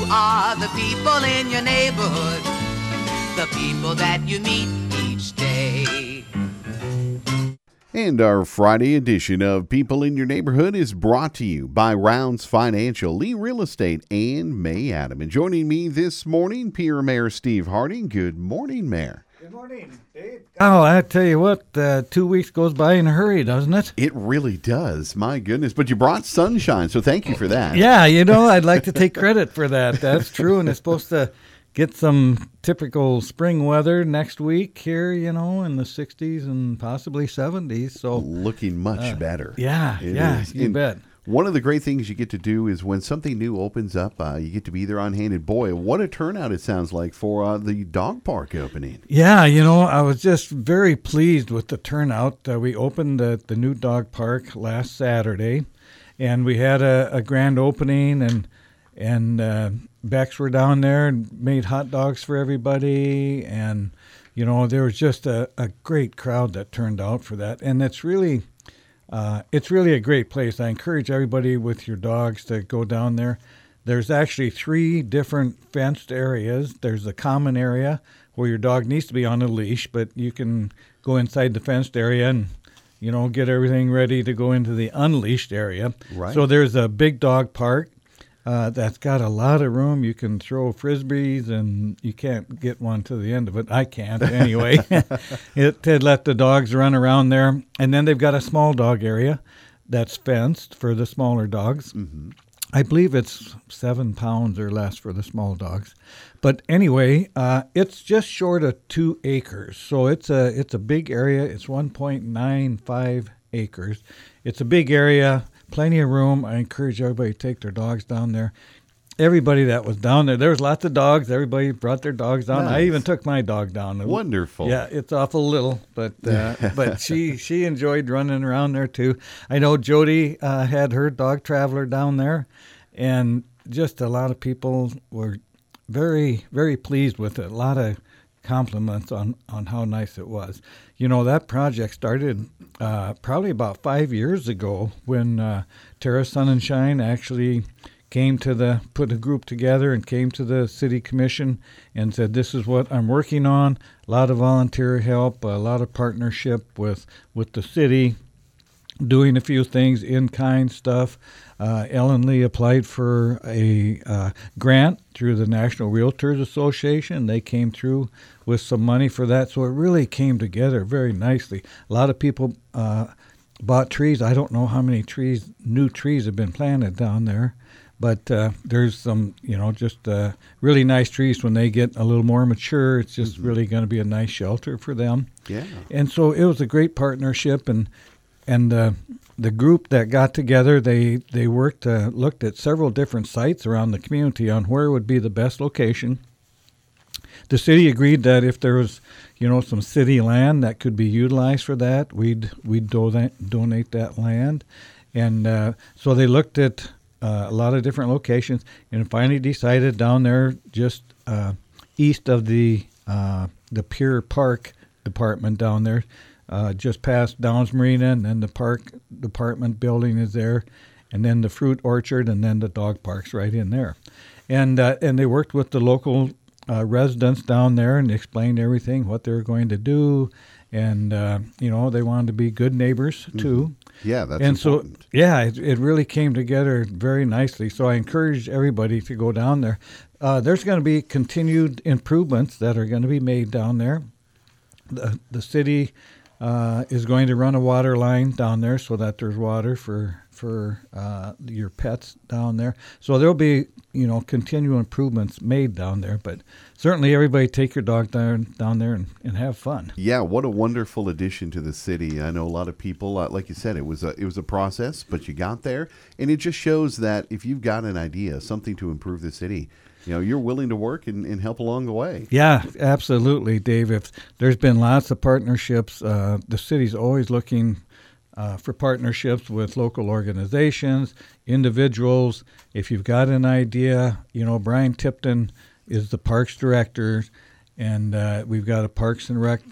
are the people in your neighborhood, the people that you meet each day. And our Friday edition of People in Your Neighborhood is brought to you by Rounds Financial, Lee Real Estate, and May Adam. And joining me this morning, Peer Mayor Steve Harding. Good morning, Mayor. Good morning, Dave. Oh, I tell you what, 2 weeks goes by in a hurry, doesn't it? It really does. My goodness. But you brought sunshine, so thank you for that. Yeah, I'd like to take credit for that. That's true, and it's supposed to get some typical spring weather next week here, in the 60s and possibly 70s. So looking much better. Yeah, you bet. One of the great things you get to do is when something new opens up, you get to be there on hand. And boy, what a turnout it sounds like for the dog park opening. Yeah, I was just very pleased with the turnout. We opened the new dog park last Saturday, and we had a grand opening, and Becks were down there and made hot dogs for everybody. And, there was just a great crowd that turned out for that. And it's really a great place. I encourage everybody with your dogs to go down there. There's actually 3 different fenced areas. There's the common area where your dog needs to be on a leash, but you can go inside the fenced area and, get everything ready to go into the unleashed area. Right. So there's a big dog park that's got a lot of room. You can throw Frisbees, and you can't get one to the end of it. I can't anyway. To let the dogs run around there. And then they've got a small dog area that's fenced for the smaller dogs. Mm-hmm. I believe it's 7 pounds or less for the small dogs. But anyway, it's just short of 2 acres. So it's a big area. It's 1.95 acres. It's a big area. Plenty of room. I encourage everybody to take their dogs down there. Everybody that was down there was lots of dogs. Everybody brought their dogs down. Nice. I even took my dog down. Wonderful. Yeah, it's awful little, but she enjoyed running around there too. I know Jody had her dog Traveler down there, and just a lot of people were very, very pleased with it. A lot of compliments on how nice it was. That project started probably about 5 years ago when Terra Sun and Shine actually put a group together and came to the city commission and said, this is what I'm working on. A lot of volunteer help, a lot of partnership with the city, doing a few things, in-kind stuff. Ellen Lee applied for a grant through the National Realtors Association. They came through with some money for that, so it really came together very nicely. A lot of people bought trees. I don't know how many new trees have been planted down there, but there's some, just really nice trees. When they get a little more mature, it's just really going to be a nice shelter for them. Yeah. And so it was a great partnership, and the group that got together, they looked at several different sites around the community on where would be the best location. The city agreed that if there was, some city land that could be utilized for that, we'd donate that land. And so they looked at a lot of different locations and finally decided down there just east of the Pier Park Department down there, just past Downs Marina, and then the park department building is there, and then the fruit orchard, and then the dog park's right in there. And they worked with the local residents down there and explained everything, what they were going to do, and they wanted to be good neighbors too. Yeah, that's important. So it really came together very nicely. So I encourage everybody to go down there. There's going to be continued improvements that are going to be made down there. The city is going to run a water line down there so that there's water for your pets down there. So there'll be continual improvements made down there. But certainly everybody take your dog down there and have fun. Yeah, what a wonderful addition to the city. I know a lot of people, like you said, it was a process, but you got there, and it just shows that if you've got an idea, something to improve the city, you're willing to work and help along the way. Yeah, absolutely, Dave. If there's been lots of partnerships, the city's always looking for partnerships with local organizations, individuals. If you've got an idea, Brian Tipton is the Parks Director, and we've got a Parks and Rec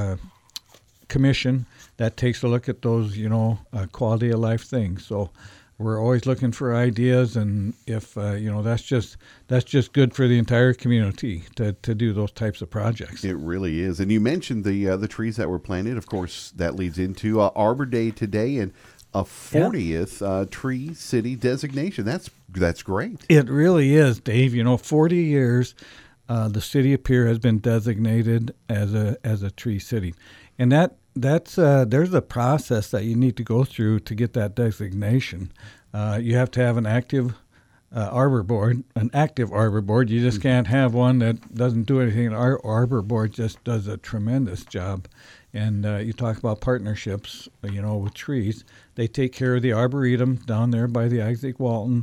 Commission that takes a look at those, quality of life things. So we're always looking for ideas, and if that's just good for the entire community to do those types of projects. It really is. And you mentioned the trees that were planted. Of course, that leads into Arbor Day today and a 40th Tree City designation. That's great. It really is, Dave. 40 years, the city of Pierre has been designated as a tree city, and that's there's a process that you need to go through to get that designation. You have to have an active arbor board. You just can't have one that doesn't do anything. Our arbor board just does a tremendous job. And you talk about partnerships, with trees. They take care of the Arboretum down there by the Isaac Walton.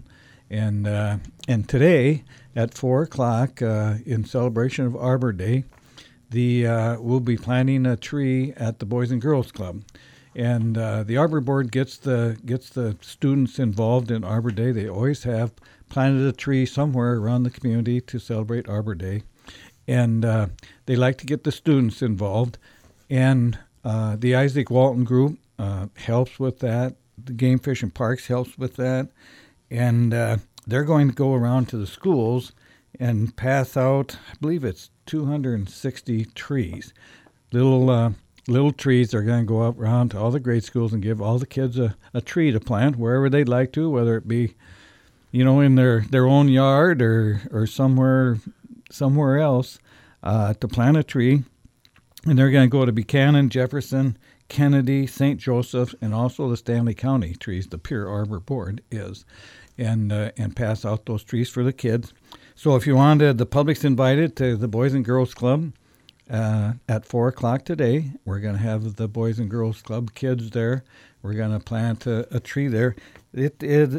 And today at 4:00 in celebration of Arbor Day, we'll be planting a tree at the Boys and Girls Club. And the Arbor Board gets the students involved in Arbor Day. They always have planted a tree somewhere around the community to celebrate Arbor Day. And they like to get the students involved. And the Isaac Walton Group helps with that. The Game Fish and Parks helps with that. And they're going to go around to the schools and pass out, I believe it's 260 trees. Little trees are going to go up around to all the grade schools and give all the kids a tree to plant wherever they'd like to, whether it be, in their own yard or somewhere else to plant a tree. And they're going to go to Buchanan, Jefferson, Kennedy, St. Joseph, and also the Stanley County trees, the Pierre Arbor Board is, and pass out those trees for the kids. So if you wanted, the public's invited to the Boys and Girls Club at 4:00 today. We're going to have the Boys and Girls Club kids there. We're going to plant a tree there. It is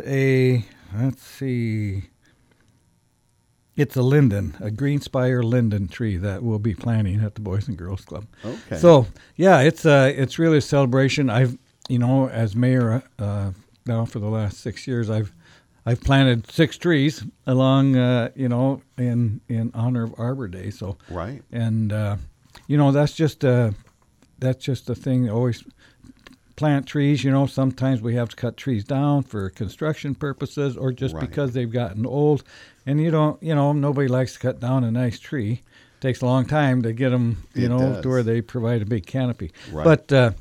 it's a linden, a greenspire linden tree that we'll be planting at the Boys and Girls Club. Okay. So yeah, it's really a celebration. I've as mayor now for the last 6 years, I've planted 6 trees along in honor of Arbor Day. So right, and that's just a thing. Always plant trees. Sometimes we have to cut trees down for construction purposes or just because they've gotten old. And nobody likes to cut down a nice tree. It takes a long time to get them, to where they provide a big canopy. Right.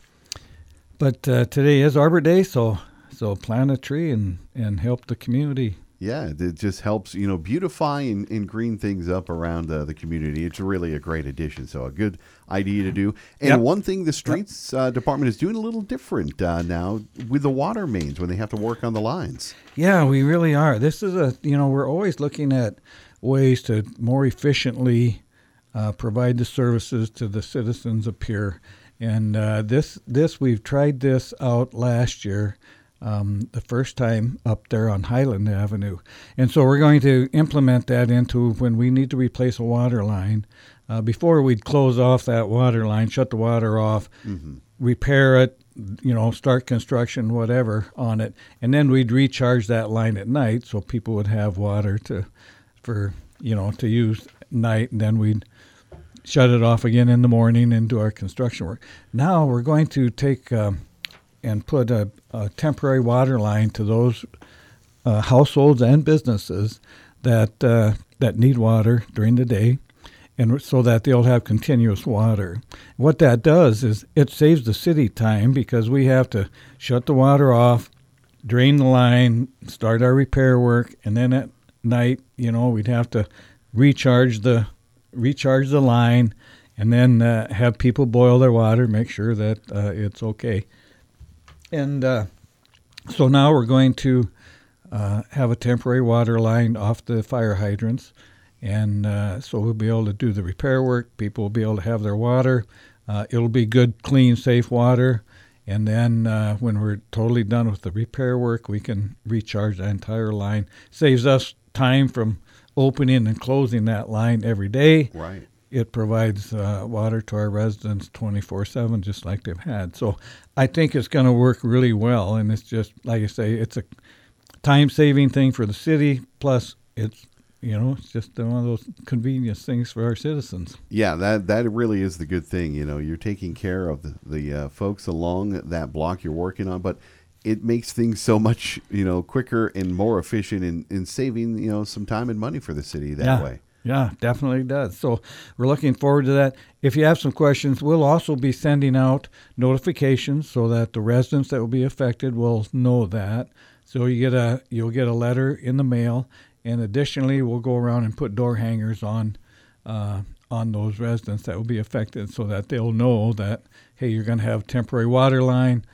But today is Arbor Day, so plant a tree and help the community. Yeah, it just helps, beautify and green things up around the community. It's really a great addition, so a good idea to do. And one thing the streets department is doing a little different now with the water mains when they have to work on the lines. Yeah, we really are. This is we're always looking at ways to more efficiently provide the services to the citizens of Pierre. And this we've tried this out last year. The first time up there on Highland Avenue. And so we're going to implement that into when we need to replace a water line. Before we'd close off that water line, shut the water off, repair it, start construction, whatever, on it. And then we'd recharge that line at night so people would have water to use at night. And then we'd shut it off again in the morning and do our construction work. Now we're going to take and put a temporary water line to those households and businesses that need water during the day, and so that they'll have continuous water. What that does is it saves the city time because we have to shut the water off, drain the line, start our repair work, and then at night, we'd have to recharge the line, and then have people boil their water, make sure that it's okay. And so now we're going to have a temporary water line off the fire hydrants. And so we'll be able to do the repair work. People will be able to have their water. It'll be good, clean, safe water. And then when we're totally done with the repair work, we can recharge the entire line. Saves us time from opening and closing that line every day. Right. It provides water to our residents 24/7, just like they've had. So I think it's going to work really well, and it's just, like I say, it's a time-saving thing for the city, plus it's just one of those convenience things for our citizens. Yeah, that really is the good thing. You're taking care of the folks along that block you're working on, but it makes things so much, quicker and more efficient in saving, some time and money for the city that way. Yeah, definitely does. So we're looking forward to that. If you have some questions, we'll also be sending out notifications so that the residents that will be affected will know that. So you'll get a letter in the mail, and additionally, we'll go around and put door hangers on those residents that will be affected, so that they'll know that, hey, you're going to have temporary water line.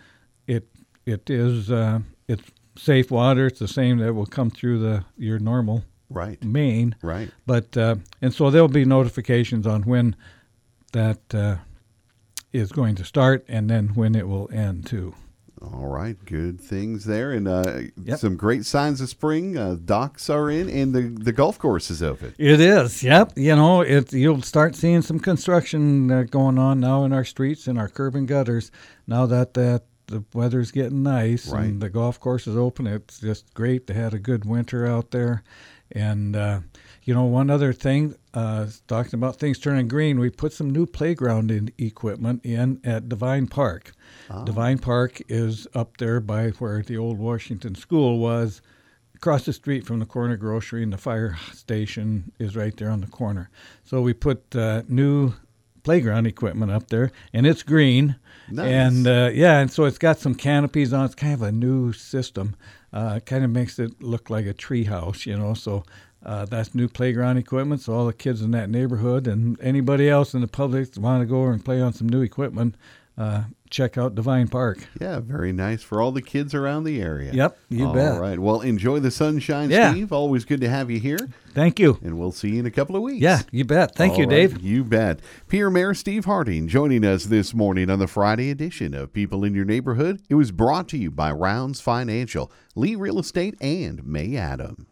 It's safe water. It's the same that will come through your normal main. Right. But and so there'll be notifications on when that is going to start, and then when it will end too. All right, good things there, and some great signs of spring. Docks are in, and the golf course is open. It is, yep. You'll start seeing some construction going on now in our streets and our curb and gutters. Now that the weather's getting nice and the golf course is open, it's just great. They had a good winter out there, and one other thing, talking about things turning green, we put some new playground equipment in at Divine Park. Divine Park is up there by where the old Washington School was, across the street from the corner grocery, and the fire station is right there on the corner. So we put new playground equipment up there, and it's green. Nice. And and so it's got some canopies on. It's kind of a new system. Kind of makes it look like a tree house, so that's new playground equipment. So all the kids in that neighborhood and anybody else in the public that want to go over and play on some new equipment, check out Divine Park. Yeah, very nice for all the kids around the area. Yep, you bet. All right. Well, enjoy the sunshine, Steve. Always good to have you here. Thank you. And we'll see you in a couple of weeks. Yeah, you bet. Thank you, Dave. You bet. Peer Mayor Steve Harding joining us this morning on the Friday edition of People in Your Neighborhood. It was brought to you by Rounds Financial, Lee Real Estate, and May Adams.